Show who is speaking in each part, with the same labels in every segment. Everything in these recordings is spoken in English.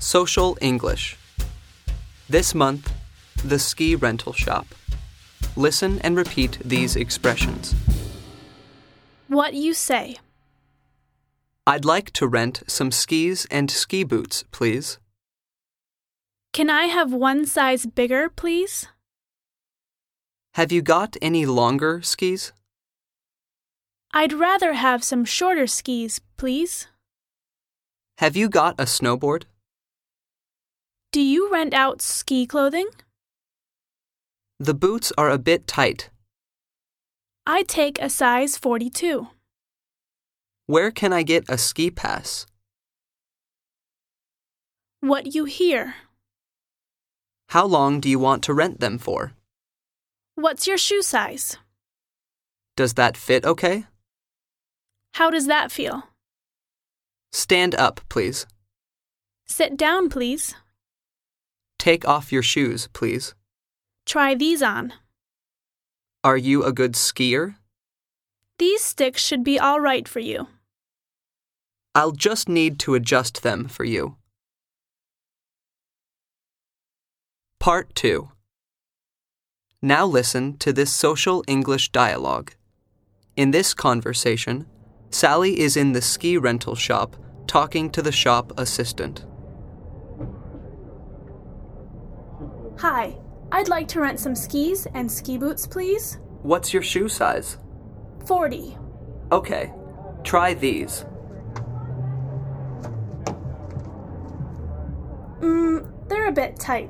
Speaker 1: Social English. This month, the ski rental shop. Listen and repeat these expressions.
Speaker 2: What you say.
Speaker 1: I'd like to rent some skis and ski boots, please.
Speaker 2: Can I have one size bigger, please?
Speaker 1: Have you got any longer skis?
Speaker 2: I'd rather have some shorter skis, please.
Speaker 1: Have you got a snowboard?
Speaker 2: Do you rent out ski clothing?
Speaker 1: The boots are a bit tight.
Speaker 2: I take a size 42.
Speaker 1: Where can I get a ski pass?
Speaker 2: What you hear.
Speaker 1: How long do you want to rent them for?
Speaker 2: What's your shoe size?
Speaker 1: Does that fit okay?
Speaker 2: How does that feel?
Speaker 1: Stand up, please.
Speaker 2: Sit down, please.
Speaker 1: Take off your shoes, please.
Speaker 2: Try these on.
Speaker 1: Are you a good skier?
Speaker 2: These sticks should be all right for you.
Speaker 1: I'll just need to adjust them for you. Part 2. Now listen to this social English dialogue. In this conversation, Sally is in the ski rental shop talking to the shop assistant.
Speaker 2: Hi, I'd like to rent some skis and ski boots, please.
Speaker 1: What's your shoe size?
Speaker 2: 40.
Speaker 1: Okay, try these.
Speaker 2: They're a bit tight.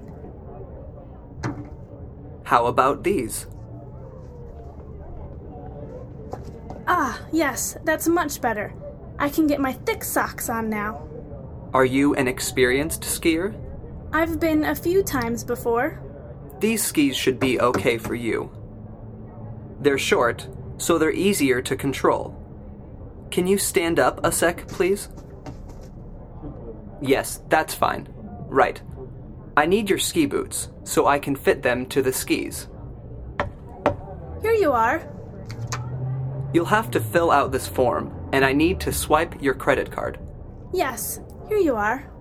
Speaker 1: How about these?
Speaker 2: Yes, that's much better. I can get my thick socks on now.
Speaker 1: Are you an experienced skier?
Speaker 2: I've been a few times before.
Speaker 1: These skis should be okay for you. They're short, so they're easier to control. Can you stand up a sec, please? Yes, that's fine. Right. I need your ski boots, so I can fit them to the skis.
Speaker 2: Here you are.
Speaker 1: You'll have to fill out this form, and I need to swipe your credit card.
Speaker 2: Yes, here you are.